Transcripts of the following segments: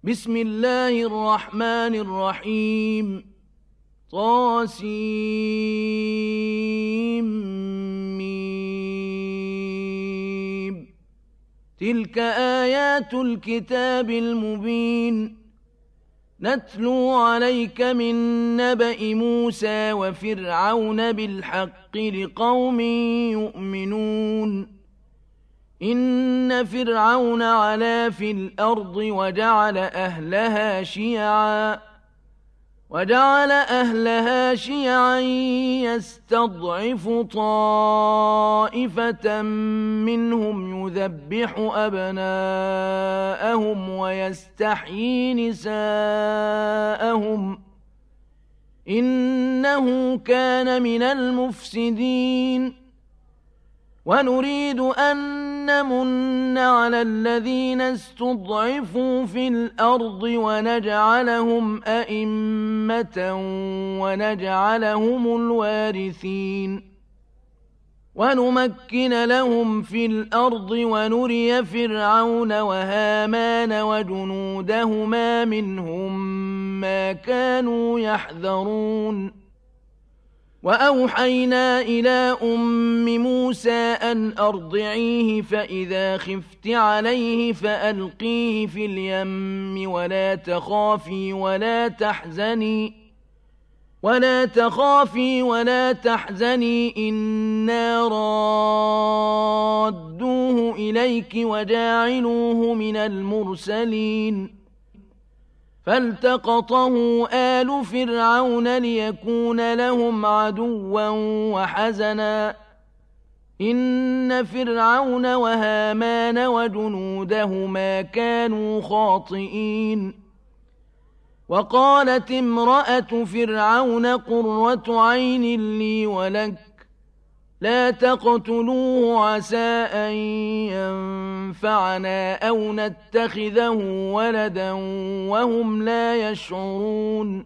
بسم الله الرحمن الرحيم طاسيم تلك آيات الكتاب المبين نتلو عليك من نبأ موسى وفرعون بالحق لقوم يؤمنون إن فرعون علا في الأرض وجعل أهلها شيعا يستضعف طائفة منهم يذبح أبناءهم ويستحيي نساءهم إنه كان من المفسدين ونريد أن نمن على الذين استضعفوا في الأرض ونجعلهم أئمة ونجعلهم الوارثين ونمكن لهم في الأرض ونري فرعون وهامان وجنودهما منهم ما كانوا يحذرون وأوحينا إلى أم موسى أن أرضعيه فإذا خفت عليه فألقيه في اليم ولا تخافي ولا تحزني إنا رادوه إليك وجاعلوه من المرسلين فالتقطه آل فرعون ليكون لهم عدوا وحزنا إن فرعون وهامان وجنودهما كانوا خاطئين وقالت امرأة فرعون قرة عين لي ولك لا تقتلوه عسى أن ينفعنا أو نتخذه ولدا وهم لا يشعرون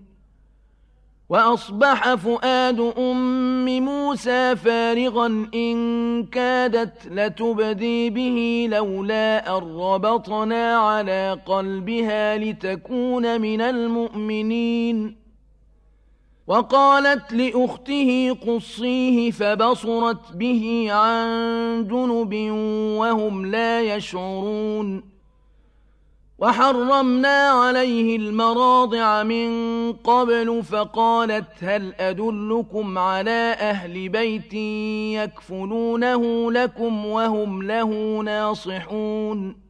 وأصبح فؤاد أم موسى فارغا إن كادت لتبدي به لولا أن ربطنا على قلبها لتكون من المؤمنين وقالت لأخته قصيه فبصرت به عن جنب وهم لا يشعرون وحرمنا عليه المراضع من قبل فقالت هل أدلكم على أهل بيت يكفلونه لكم وهم له ناصحون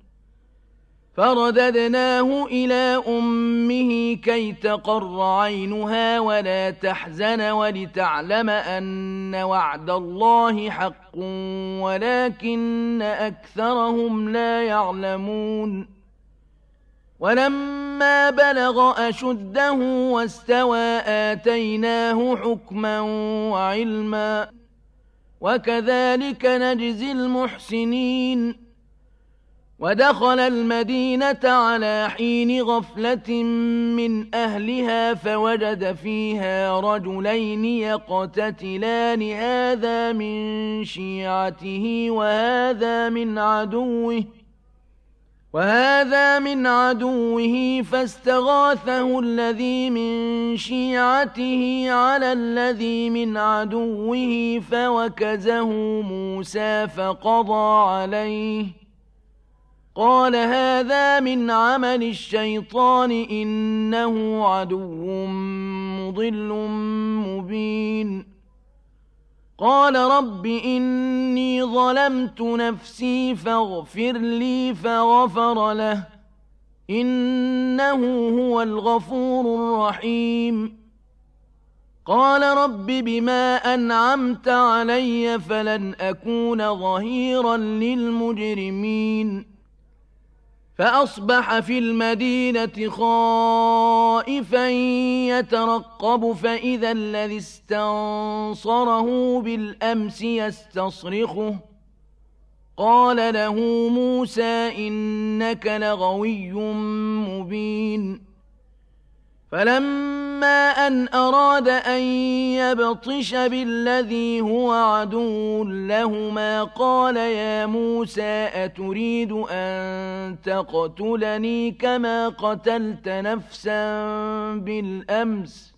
فرددناه إلى أمه كي تقر عينها ولا تحزن ولتعلم أن وعد الله حق ولكن أكثرهم لا يعلمون ولما بلغ أشده واستوى آتيناه حكما وعلما وكذلك نجزي المحسنين ودخل المدينة على حين غفلة من أهلها فوجد فيها رجلين يقتتلان هذا من شيعته وهذا من عدوه فاستغاثه الذي من شيعته على الذي من عدوه فوكزه موسى فقضى عليه قال هذا من عمل الشيطان إنه عدو مضل مبين قال رب إني ظلمت نفسي فاغفر لي فغفر له إنه هو الغفور الرحيم قال رب بما أنعمت علي فلن أكون ظهيرا للمجرمين فأصبح في المدينة خائفا يترقب فإذا الذي استنصره بالأمس يستصرخه قال له موسى إنك لغوي مبين فلما فلما أن أراد أن يبطش بالذي هو عدو لهما قال يا موسى أتريد أن تقتلني كما قتلت نفسا بالأمس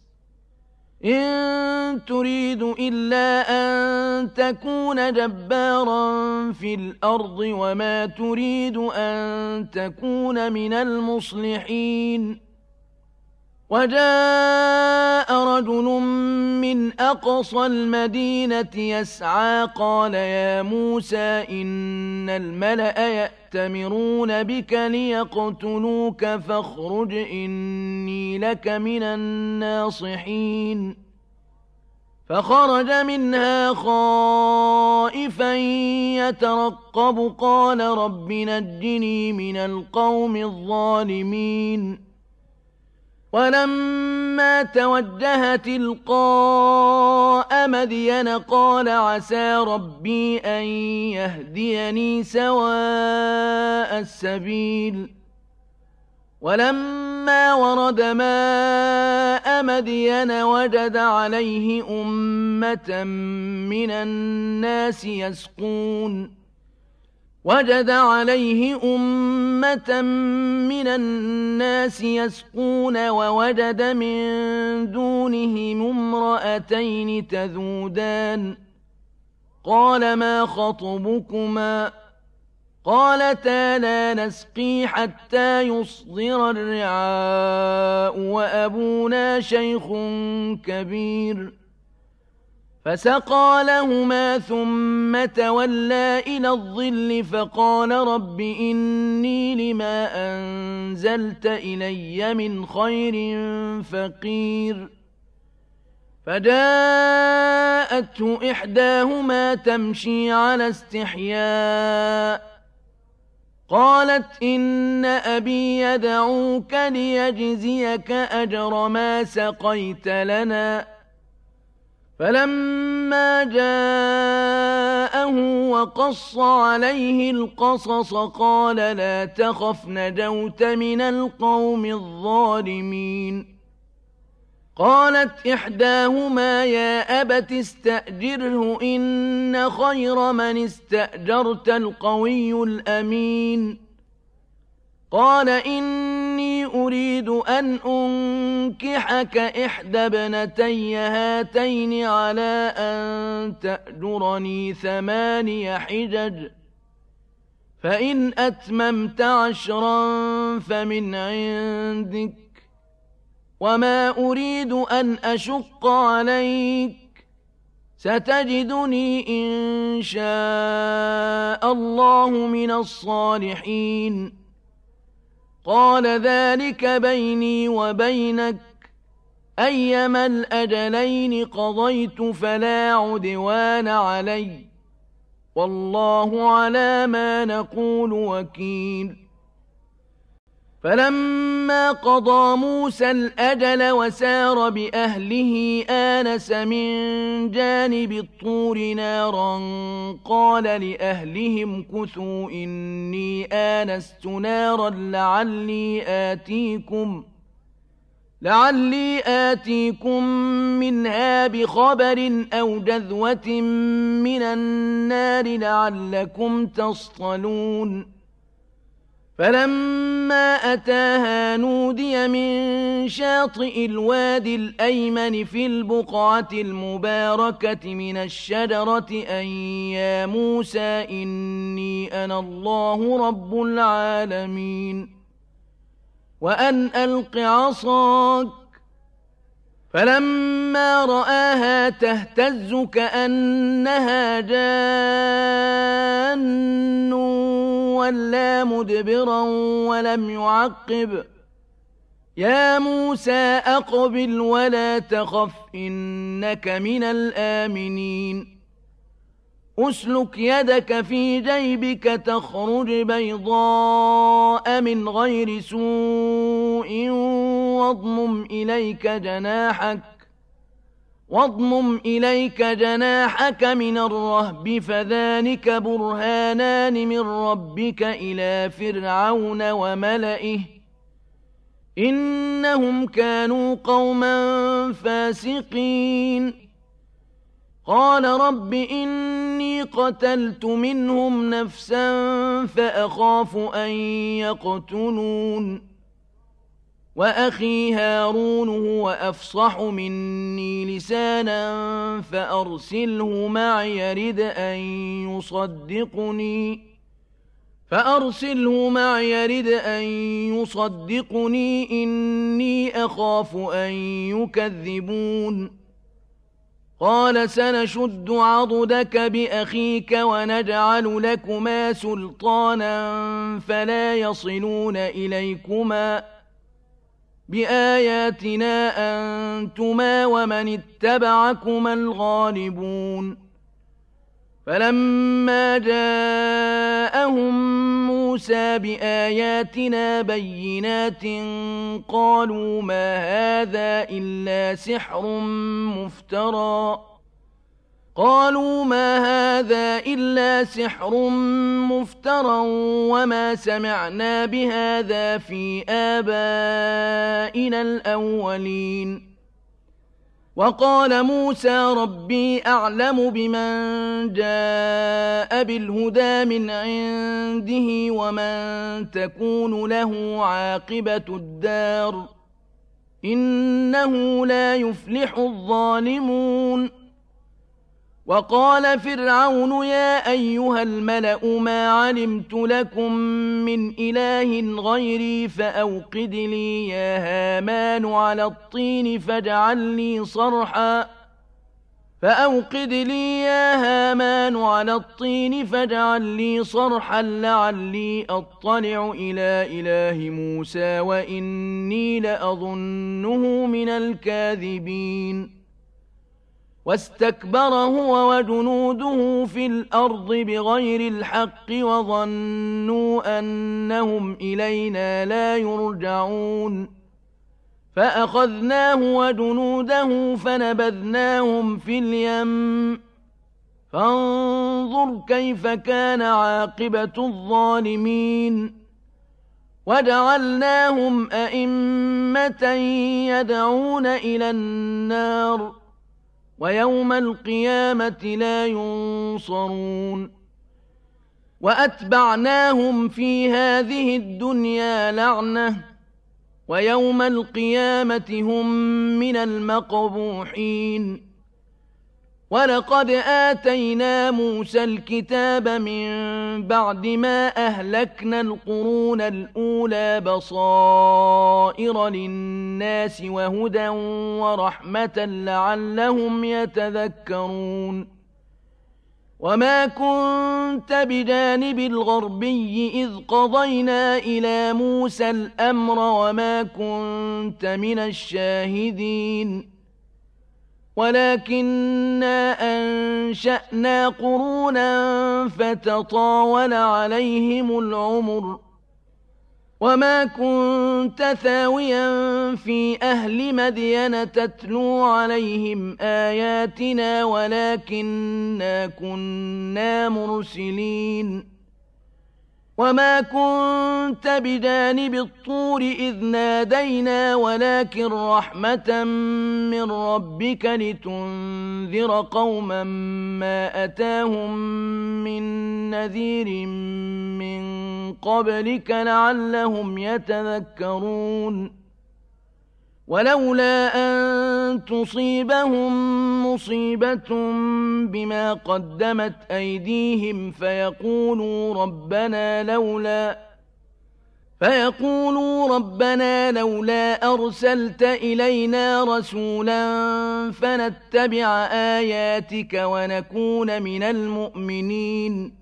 إن تريد إلا أن تكون جبارا في الأرض وما تريد أن تكون من المصلحين وجاء رجل من أقصى المدينة يسعى قال يا موسى إن الملأ يأتمرون بك ليقتلوك فاخرج إني لك من الناصحين فخرج منها خائفا يترقب قال رب نجني من القوم الظالمين ولما توجه تلقاء مدين قال عسى ربي أن يهديني سواء السبيل ولما ورد ماء مدين وجد عليه أمة من الناس يسقون ووجد من دونهم امرأتين تذودان قال ما خطبكما قالتا لا نسقي حتى يصدر الرعاء وأبونا شيخ كبير فسقى لهما ثم تولى إلى الظل فقال رب إني لما أنزلت إلي من خير فقير فجاءته إحداهما تمشي على استحياء قالت إن أبي يدعوك ليجزيك أجر ما سقيت لنا فلما جاءه وقص عليه القصص قال لا تخف نجوت من القوم الظالمين قالت إحداهما يا أبت استأجره إن خير من استأجرت القوي الأمين قال إني أريد أن أنكحك إحدى ابنتي هاتين على أن تأجرني 8 حجج فإن أتممت 10 فمن عندك وما أريد أن أشق عليك ستجدني إن شاء الله من الصالحين قال ذلك بيني وبينك أيما الأجلين قضيت فلا عدوان علي والله على ما نقول وكيل فلما قضى موسى الأجل وسار بأهله آنس من جانب الطور نارا قال لأهلهم كثوا إني آنست نارا لعلي آتيكم منها بخبر أو جذوة من النار لعلكم تصطلون فلما أتاها نودي من شاطئ الوادي الأيمن في البقعة المباركة من الشجرة أن يا موسى إني أنا الله رب العالمين وأن ألق عصاك فلما رآها تهتز كأنها جان ولا مدبرا ولم يعقب يا موسى أقبل ولا تخف إنك من الآمنين أسلك يدك في جيبك تخرج بيضاء من غير سوء واضمم إليك جناحك من الرهب فذلك برهانان من ربك إلى فرعون وملئه إنهم كانوا قوما فاسقين. قال رب إني قتلت منهم نفسا فأخاف أن يقتلون وأخي هارون هو أفصح مني لسانا فأرسله معي يرد أن يصدقني إني أخاف أن يكذبون. قال سنشد عضدك بأخيك ونجعل لكما سلطانا فلا يصلون إليكما بآياتنا أنتما ومن اتبعكما الغالبون. فلما جاءهم موسى بآياتنا بينات قالوا ما هذا إلا سحر مفترى وما سمعنا بهذا في آبائنا الأولين. وقال موسى ربي أعلم بمن جاء بالهدى من عنده ومن تكون له عاقبة الدار إنه لا يفلح الظالمون. وقال فرعون يا أيها الملأ ما علمت لكم من إله غيري فأوقد لي يا هامان على الطين فاجعل لي صرحا لعلي أطلع إلى إله موسى وإني لأظنه من الكاذبين. واستكبر هو وجنوده في الأرض بغير الحق وظنوا أنهم إلينا لا يرجعون. فأخذناه وجنوده فنبذناهم في اليم فانظر كيف كان عاقبة الظالمين. وجعلناهم أئمة يدعون إلى النار ويوم القيامة لا ينصرون. وأتبعناهم في هذه الدنيا لعنة ويوم القيامة هم من المقبوحين. ولقد آتينا موسى الكتاب من بعد ما أهلكنا القرون الأولى بصائر للناس وهدى ورحمة لعلهم يتذكرون. وما كنت بجانب الغربي إذ قضينا إلى موسى الأمر وما كنت من الشاهدين ولكننا أنشأنا قرونا فتطاول عليهم العمر. وما كنت ثاويا في أهل مدين تتلو عليهم آياتنا ولكننا كنا مرسلين. وما كنت بجانب الطور إذ نادينا ولكن رحمة من ربك لتنذر قوما ما أتاهم من نذير من قبلك لعلهم يتذكرون. ولولا أن تصيبهم مصيبة بما قدمت أيديهم فيقولوا ربنا لولا أرسلت إلينا رسولا فنتبع آياتك ونكون من المؤمنين.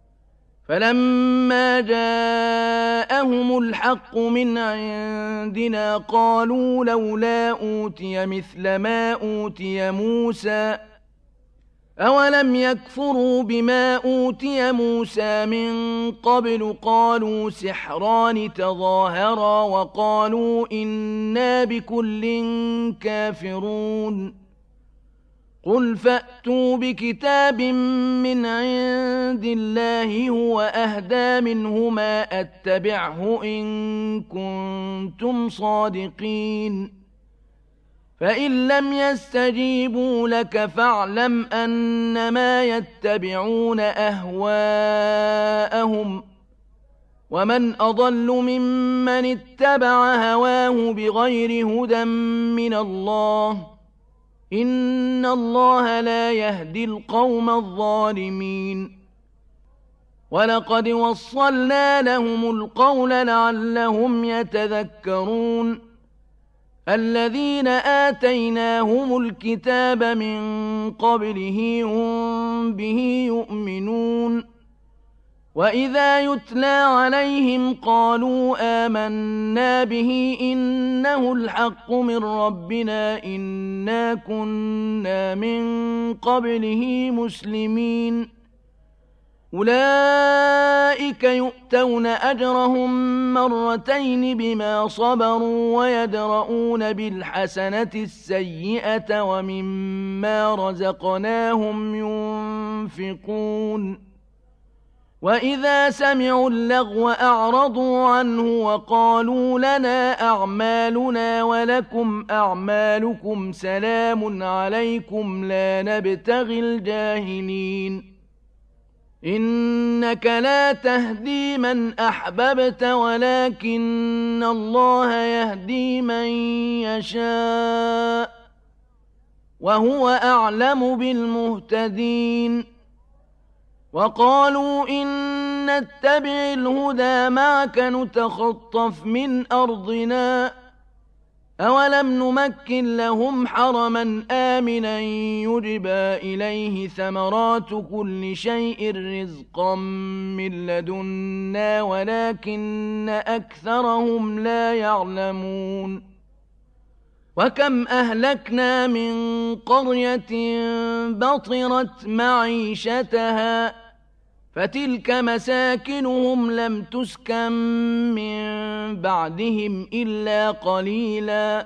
فلما جاءهم الحق من عندنا قالوا لولا أوتي مثل ما أوتي موسى أولم يكفروا بما أوتي موسى من قبل قالوا سحران تظاهرا وقالوا إنا بكل كافرون. قل فأتوا بكتاب من عند الله هو أهدى منهما أتبعه إن كنتم صادقين فإن لم يستجيبوا لك فاعلم أنما يتبعون أهواءهم ومن أضل ممن اتبع هواه بغير هدى من الله إن الله لا يهدي القوم الظالمين ولقد وصلنا لهم القول لعلهم يتذكرون الذين آتيناهم الكتاب من قبله هم به يؤمنون وإذا يتلى عليهم قالوا آمنا به إنه الحق من ربنا إنا كنا من قبله مسلمين أولئك يؤتون أجرهم مرتين بما صبروا ويدرؤون بالحسنة السيئة ومما رزقناهم ينفقون وإذا سمعوا اللغو أعرضوا عنه وقالوا لنا أعمالنا ولكم أعمالكم سلام عليكم لا نبتغي الجاهلين إنك لا تهدي من أحببت ولكن الله يهدي من يشاء وهو أعلم بالمهتدين وقالوا إن نتبع الهدى معك نتخطف من أرضنا أولم نمكن لهم حرما آمنا يجبى إليه ثمرات كل شيء رزقا من لدنا ولكن أكثرهم لا يعلمون وكم أهلكنا من قرية بطرت معيشتها فتلك مساكنهم لم تسكن من بعدهم إلا قليلا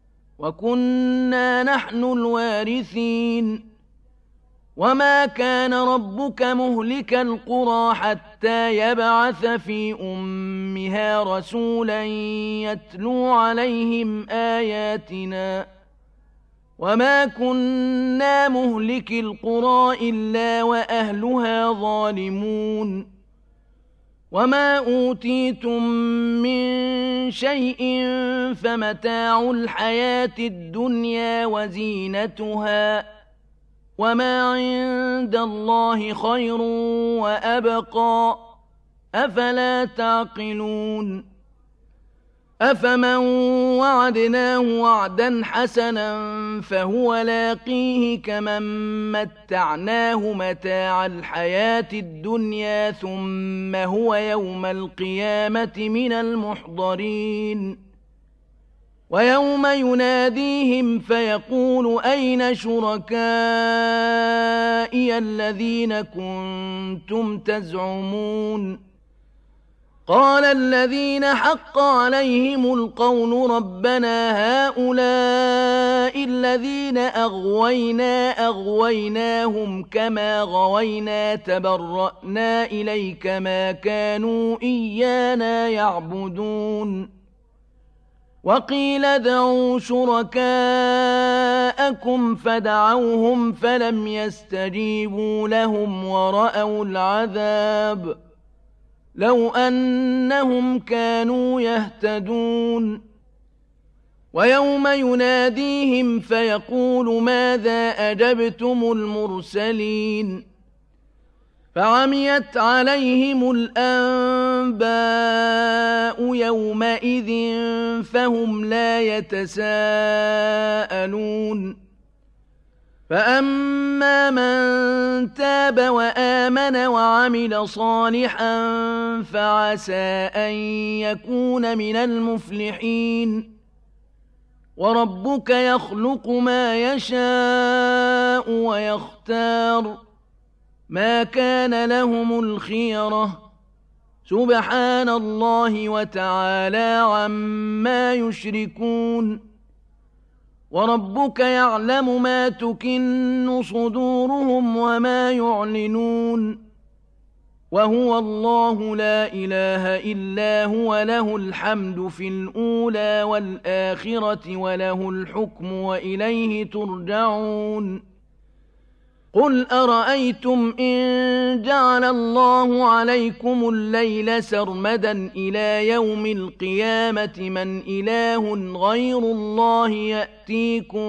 وكنا نحن الوارثين وما كان ربك مهلك القرى حتى يبعث في أمها رسولا يتلو عليهم آياتنا وما كنا مهلك القرى إلا وأهلها ظالمون وما أوتيتم من شيء فمتاع الحياة الدنيا وزينتها وما عند الله خير وأبقى أفلا تعقلون أفمن وعدناه وعدا حسنا فهو لاقيه كمن متعناه متاع الحياة الدنيا ثم هو يوم القيامة من المحضرين ويوم يناديهم فيقول أين شركائي الذين كنتم تزعمون قال الذين حق عليهم القول ربنا هؤلاء الذين أغويناهم كما غوينا تبرأنا إليك ما كانوا إيانا يعبدون وقيل ادعوا شركاءكم فدعوهم فلم يستجيبوا لهم ورأوا العذاب لو أنهم كانوا يهتدون ويوم يناديهم فيقول ماذا أجبتم المرسلين فعميت عليهم الأنباء يومئذ فهم لا يتساءلون فأما من تاب وآمن وعمل صالحا فعسى أن يكون من المفلحين وربك يخلق ما يشاء ويختار ما كان لهم الخيرة سبحان الله وتعالى عما يشركون وربك يعلم ما تكن صدورهم وما يعلنون وهو الله لا إله إلا هو له الحمد في الأولى والآخرة وله الحكم وإليه ترجعون قل أرأيتم إن جعل الله عليكم الليل سرمدا إلى يوم القيامة من إله غير الله يأتيكم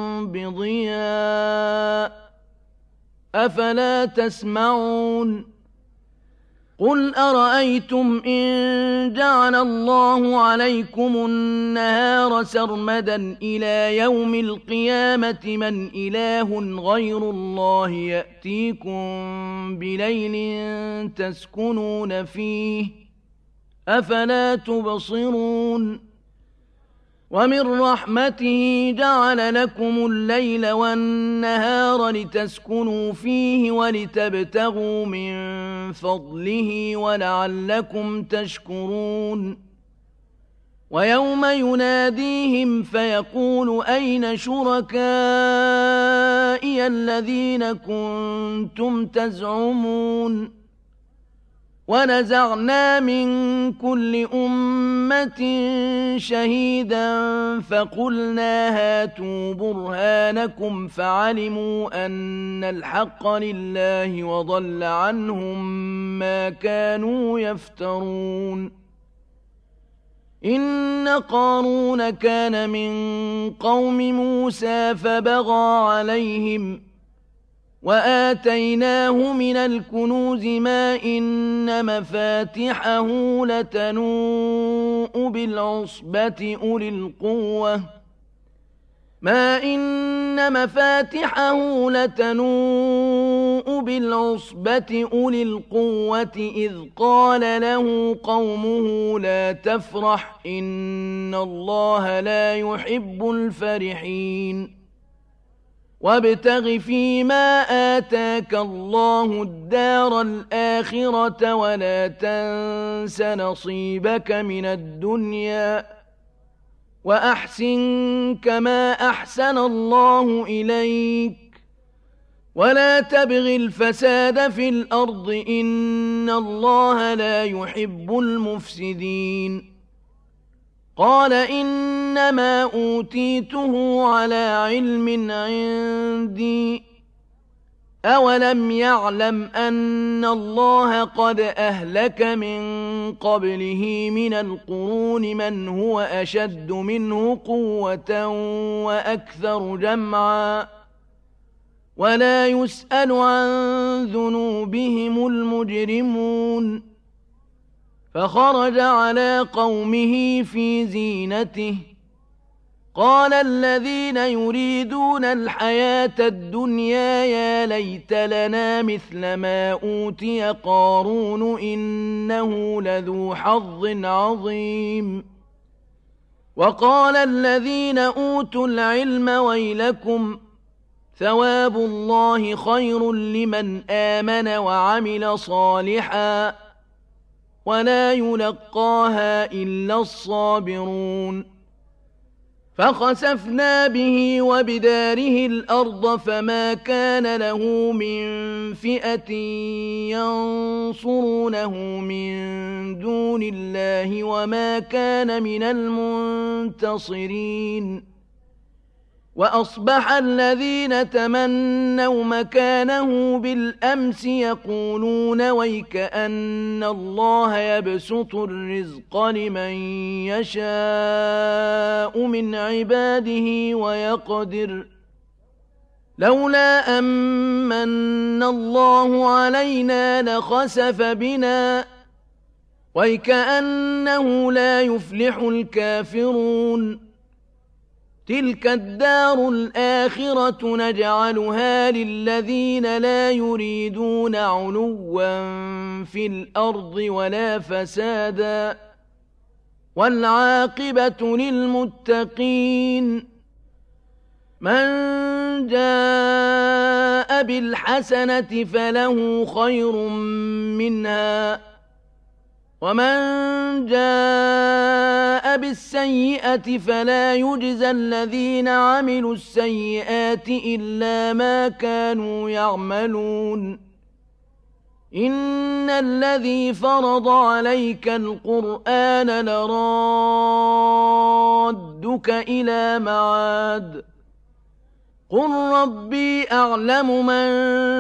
بضياء أفلا تسمعون قل أرأيتم إن جعل الله عليكم النهار سرمدا إلى يوم القيامة من إله غير الله يأتيكم بليل تسكنون فيه أفلا تبصرون ومن رحمته جعل لكم الليل والنهار لتسكنوا فيه ولتبتغوا من فضله ولعلكم تشكرون ويوم يناديهم فيقول أين شركائي الذين كنتم تزعمون ونزعنا من كل أمة شهيدا فقلنا هاتوا برهانكم فعلموا أن الحق لله وضل عنهم ما كانوا يفترون إن قارون كان من قوم موسى فبغى عليهم وآتيناه من الكنوز ما إن مفاتحه لتنوء بالعصبة أولي القوة إذ قال له قومه لا تفرح إن الله لا يحب الفرحين وابتغ فيما آتاك الله الدار الآخرة ولا تنس نصيبك من الدنيا وأحسن كما أحسن الله إليك ولا تبغ الفساد في الأرض إن الله لا يحب المفسدين قال إنما أوتيته على علم عندي أولم يعلم أن الله قد أهلك من قبله من القرون من هو أشد منه قوة وأكثر جمعا ولا يسأل عن ذنوبهم المجرمون فخرج على قومه في زينته قال الذين يريدون الحياة الدنيا يا ليت لنا مثل ما أوتي قارون إنه لذو حظ عظيم وقال الذين أوتوا العلم ويلكم ثواب الله خير لمن آمن وعمل صالحا ولا يلقاها إلا الصابرون فخسفنا به وبداره الأرض فما كان له من فئة ينصرونه من دون الله وما كان من المنتصرين وأصبح الذين تمنوا مكانه بالأمس يقولون ويكأن الله يبسط الرزق لمن يشاء من عباده ويقدر لولا أمن الله علينا لخسف بنا ويكأنه لا يفلح الكافرون تلك الدار الآخرة نجعلها للذين لا يريدون علوا في الأرض ولا فسادا والعاقبة للمتقين من جاء بالحسنة فله خير منها ومن جاء بالسيئة فلا يجزى الذين عملوا السيئات إلا ما كانوا يعملون إن الذي فرض عليك القرآن لرادك إلى معاد قل ربي أعلم من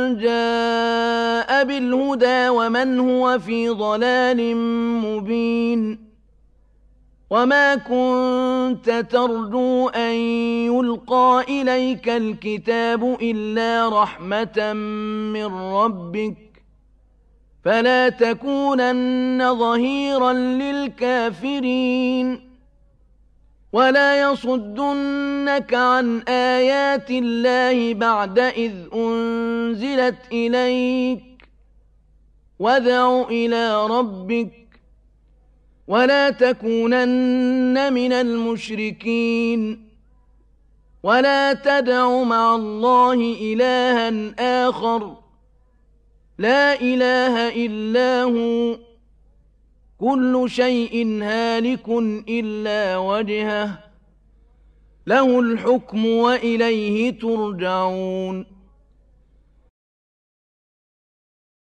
جاء بالهدى ومن هو في ضلال مبين وما كنت ترجو أن يلقى إليك الكتاب إلا رحمة من ربك فلا تكونن ظهيرا للكافرين ولا يصدنك عن آيات الله بعد إذ أنزلت إليك وادع إلى ربك ولا تكونن من المشركين ولا تدع مع الله إلها آخر لا إله إلا هو كل شيء هالك إلا وجهه له الحكم وإليه ترجعون